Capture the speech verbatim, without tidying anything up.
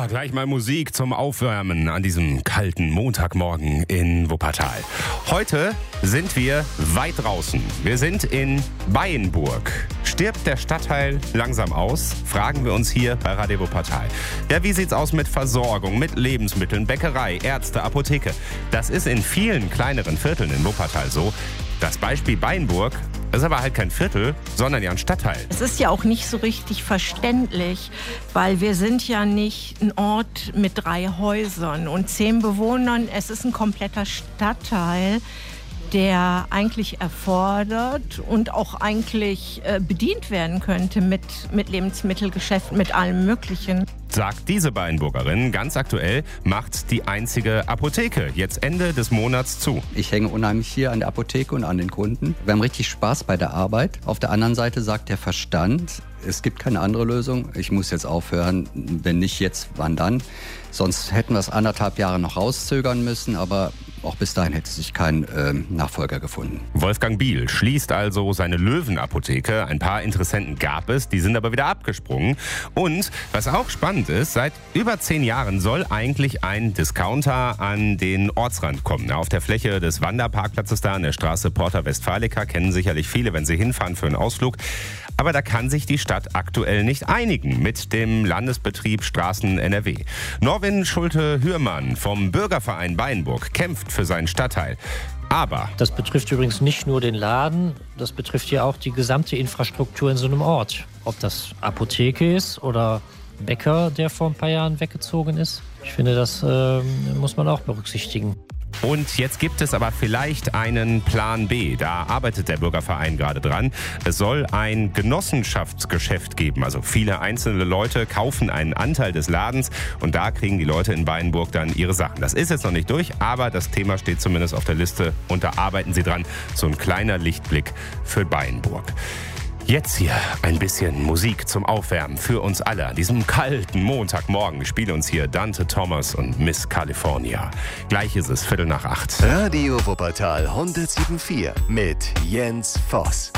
Ja, gleich mal Musik zum Aufwärmen an diesem kalten Montagmorgen in Wuppertal. Heute sind wir weit draußen. Wir sind in Beienburg. Stirbt der Stadtteil langsam aus? Fragen wir uns hier bei Radio Wuppertal. Ja, wie sieht's aus mit Versorgung, mit Lebensmitteln, Bäckerei, Ärzte, Apotheke? Das ist in vielen kleineren Vierteln in Wuppertal so. Das Beispiel Beienburg ist aber halt kein Viertel, sondern ja ein Stadtteil. Es ist ja auch nicht so richtig verständlich, weil wir sind ja nicht ein Ort mit drei Häusern und zehn Bewohnern. Es ist ein kompletter Stadtteil, der eigentlich erfordert und auch eigentlich äh, bedient werden könnte mit, mit Lebensmittelgeschäften, mit allem Möglichen. Sagt diese Beienburgerin, ganz aktuell macht die einzige Apotheke jetzt Ende des Monats zu. Ich hänge unheimlich hier an der Apotheke und an den Kunden. Wir haben richtig Spaß bei der Arbeit. Auf der anderen Seite sagt der Verstand, es gibt keine andere Lösung. Ich muss jetzt aufhören, wenn nicht jetzt, wann dann? Sonst hätten wir es anderthalb Jahre noch rauszögern müssen, aber auch bis dahin hätte sich kein ähm, Nachfolger gefunden. Wolfgang Biel schließt also seine Löwenapotheke. Ein paar Interessenten gab es, die sind aber wieder abgesprungen. Und was auch spannend ist, seit über zehn Jahren soll eigentlich ein Discounter an den Ortsrand kommen. Auf der Fläche des Wanderparkplatzes da an der Straße Porta Westfalica kennen sicherlich viele, wenn sie hinfahren für einen Ausflug. Aber da kann sich die Stadt aktuell nicht einigen mit dem Landesbetrieb Straßen N R W. Norwin Schulte-Hürmann vom Bürgerverein Beienburg kämpft für seinen Stadtteil. Aber das betrifft übrigens nicht nur den Laden, das betrifft ja auch die gesamte Infrastruktur in so einem Ort. Ob das Apotheke ist oder Bäcker, der vor ein paar Jahren weggezogen ist. Ich finde, das äh, muss man auch berücksichtigen. Und jetzt gibt es aber vielleicht einen Plan B. Da arbeitet der Bürgerverein gerade dran. Es soll ein Genossenschaftsgeschäft geben. Also viele einzelne Leute kaufen einen Anteil des Ladens und da kriegen die Leute in Beienburg dann ihre Sachen. Das ist jetzt noch nicht durch, aber das Thema steht zumindest auf der Liste und da arbeiten sie dran. So ein kleiner Lichtblick für Beienburg. Jetzt hier ein bisschen Musik zum Aufwärmen für uns alle an diesem kalten Montagmorgen. Ich spiele uns hier Dante Thomas und Miss California. Gleich ist es Viertel nach acht. Radio Wuppertal hundertsieben Komma vier mit Jens Voss.